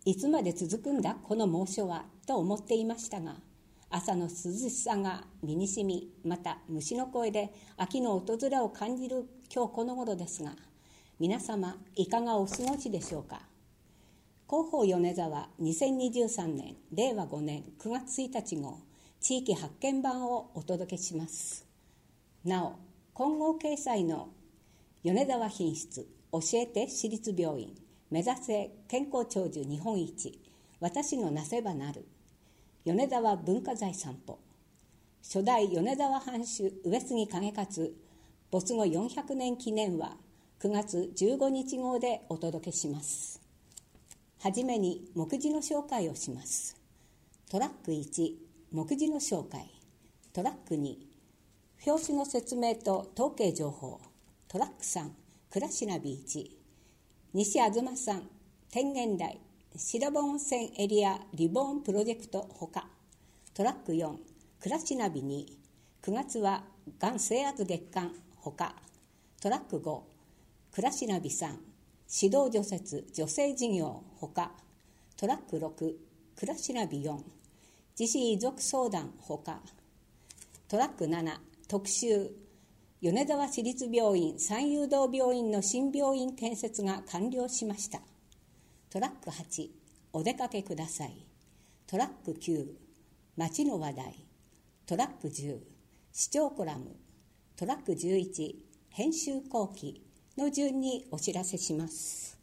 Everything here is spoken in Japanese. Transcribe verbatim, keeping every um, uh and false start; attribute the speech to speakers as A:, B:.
A: いつまで続くんだこの猛暑はと思っていましたが、朝の涼しさが身にしみ、また虫の声で秋の訪れを感じる今日この頃ですが、皆様いかがお過ごしでしょうか。広報米沢にせんにじゅうさんねんれいわごねんくがつついたち号地域発見版をお届けします。なお、混合掲載の米沢品質教えて市立病院目指せ健康長寿日本一私のなせばなる米沢文化財散歩初代米沢藩主上杉景勝没後よんひゃくねん記念はくがつじゅうごにち号でお届けします。はじめに目次の紹介をします。トラックいち、目次の紹介。トラックに、表紙の説明と統計情報。トラックさん、暮らしナビいち。西東さん、天元台、白保温泉エリアリボーンプロジェクトほか。トラックよん、暮らしナビに、くがつはがん征圧月間ほか。トラックご、暮らしナビさん、指導除雪女性事業ほか。トラックろく、暮らしナビよん、自死遺族相談ほか。トラックなな、特集米沢市立病院三誘導病院の新病院建設が完了しました。トラックはち、お出かけください。トラックきゅう、街の話題。トラックじゅう、視聴コラム。トラックじゅういち、編集後期の順にお知らせします。